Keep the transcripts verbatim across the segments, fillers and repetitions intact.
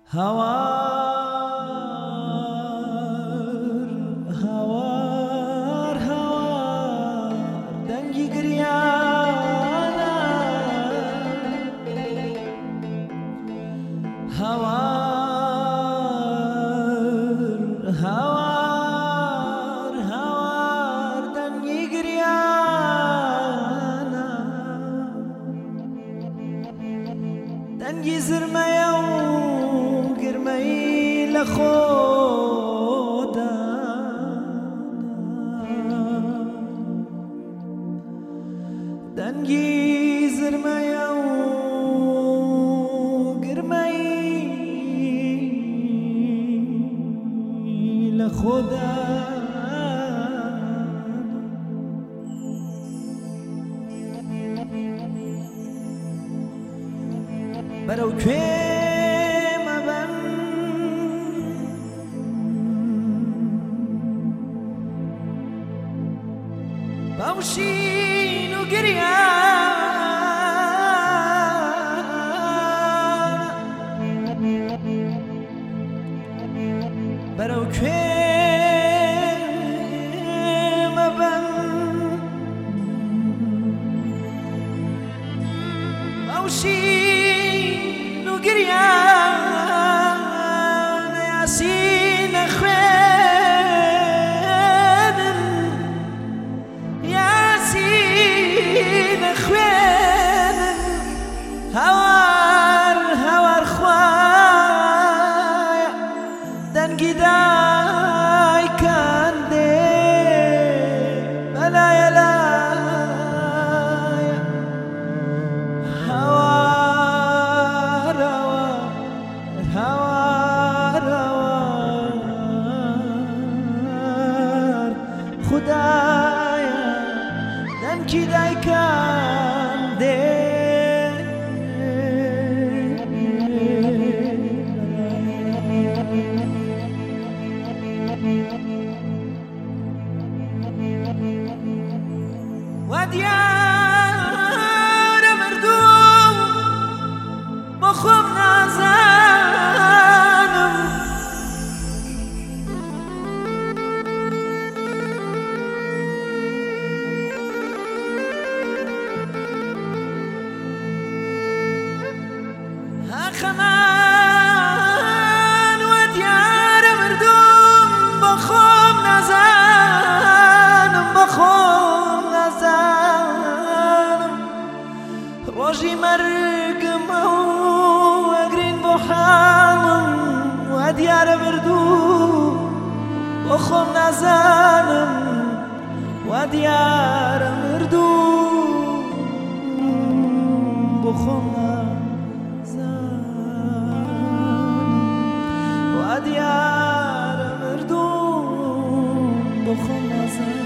هوار هوار هوار دنگی گریانا هوار هوار هوار دنگی گریانا دنگی زرمه گرمه لخودا دنگی زرمه گرمه لخودا برو که بمشين وقريان برو كيم بن بمشين وقريان ياسين هوار هوار خوايا دنگی دای کنده بلایا لایا هوار هوار هوار خدایا دنگی دای کنده ودیار مردم با خم نزنم اخمان ودیار مردم با خم نزنم با خم نزنم روجي مرقم وقرين بوحالم وديار بردو بخم نزانم وديار مردو بخم نزانم وديار مردو بخم نزانم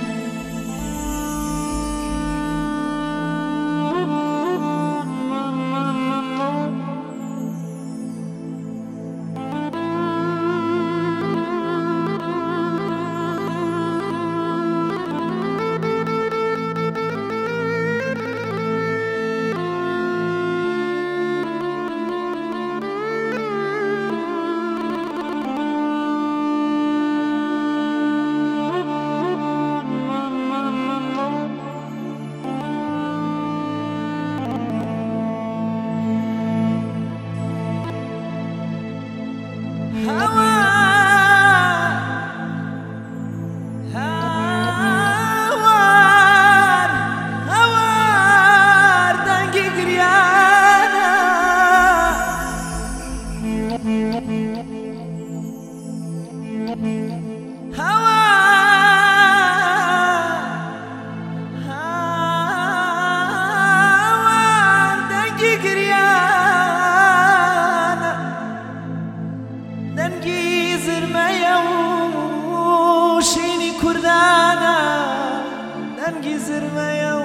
دنگی زرمه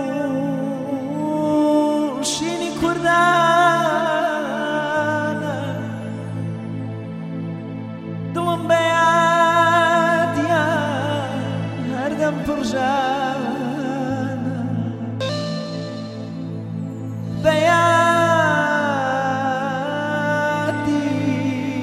و شینی کردانه دلم بیاد یا هر دم پرجانه بیادی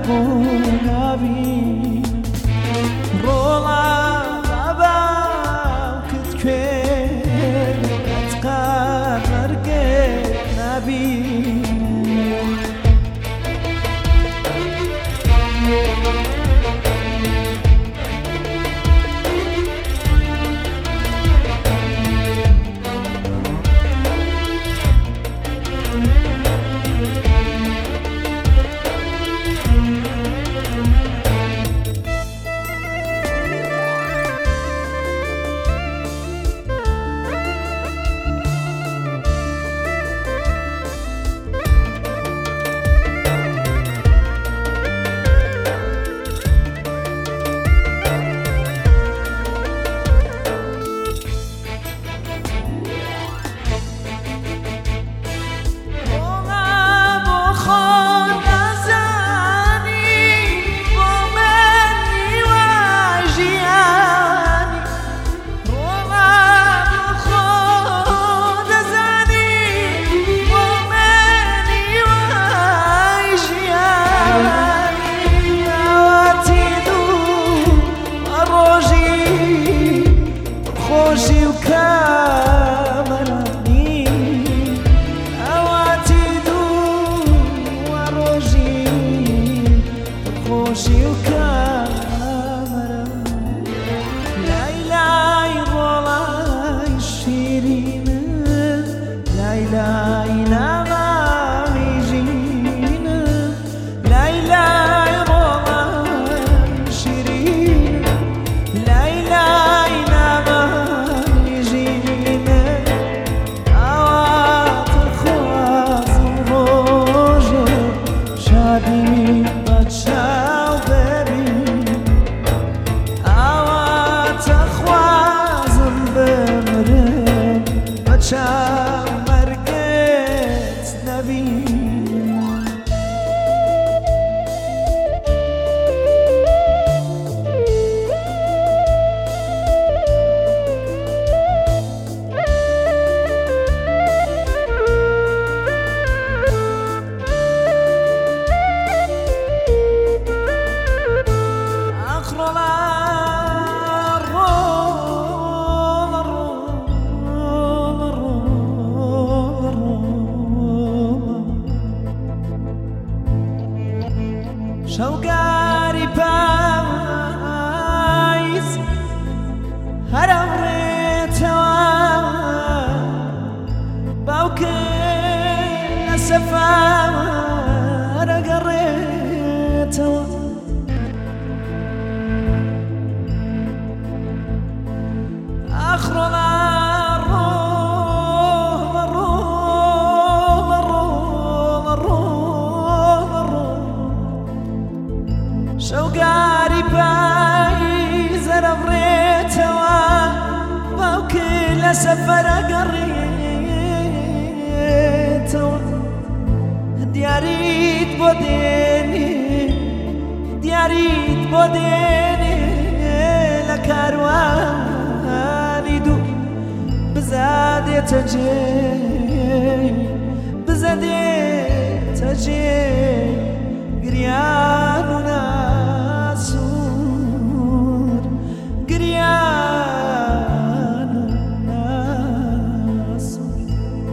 قولابی رولا بابا کت کوێر ئەتقا مەرگێ نابی خۆشی و کامەرانی ئەواتی دوو وە ڕۆژی خۆشی و کامەران لای لای ڕۆڵای شیرینە لای لای نامامی ژینە لای لای ڕۆڵای شیرینە لای لای مرگت نبین شەوگاری پاییز هەرەڕێتەوە باوکە لە سەفارە گەڕێتەوە ئاخڕۆڵا شەوگاری پاییز هەرەڕێتەوە باوکە لە سەفەرە گەڕێتەوە دیاریت بۆ دێنێ دیاریت بۆ دێنێ لە کاروانی دوو بزادێتە جێ بزەدێتە جێ گریان و ناسوور گریان و ناسوور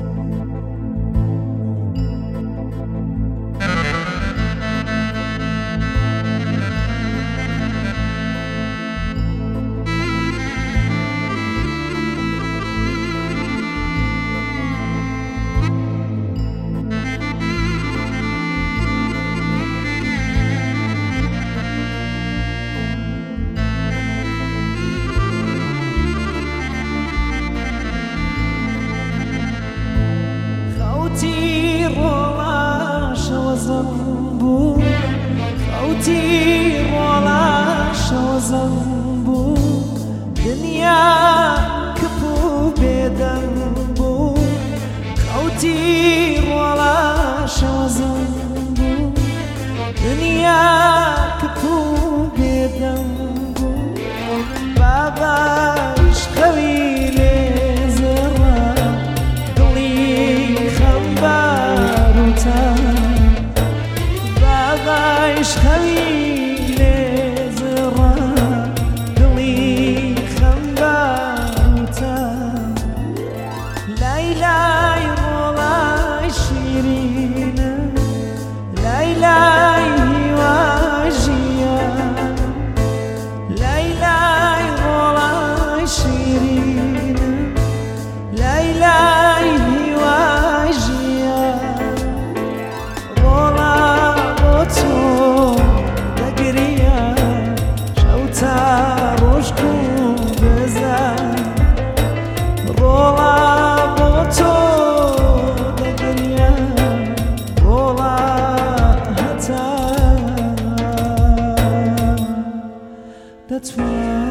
خەوتی ڕۆڵاشەوە زەنگ بوو دنیا کپ و بێدەنگ بوو خەوتی ڕۆڵاشەوە زەنگ بوو دنیا کپ و بێدەنگ بوو باباش خەوی لێ زێڕە دڵی خەمبار و تان باباش خەوی نتوان